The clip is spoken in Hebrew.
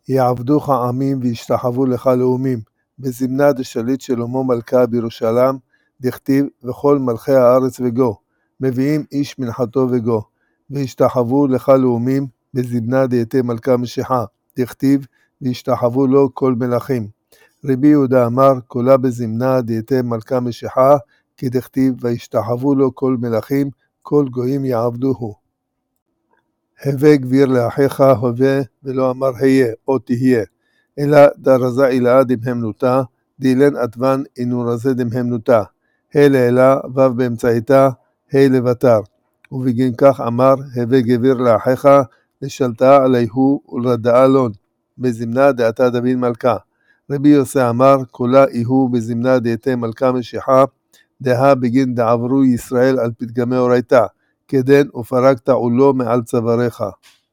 יעבדוך עמים וישתחוו לך לאומים, בזמנה דשליט שלמה מלכה בירושלים, דכתיב וכל מלכי הארץ וגו, מביאים איש מנחתו וגו, וישתחוו לך לאומים, בזמנה דייתי מלכה משיחה, דכתיב וישתחוו לו כל מלכים. רבי יהודה אמר, קולה בזמנה דייתי מלכה משיחה, כי דכתיב וישתחוו לו כל מלכים, כל גויים יעבדוהו. הווה גביר לאחיך הווה, ולא אמר היה או תהיה, אלא דרזה אילאה דמהמנותה, דילן עטבן אינו רזה דמהמנותה, ה' לאלה ו' באמצעיתה, ה' לבטר. ובגין כך אמר, הווה גביר לאחיך, לשלטה עליהו ולרדאה לון, בזמנה דעתה דוד מלכה. רבי יוסי אמר, קולה איהו בזמנה דעתי מלכה משיחה, דהה בגין דעברו ישראל על פתגמי אורייתה, כדן ופרקת עולו מעל צוואריך.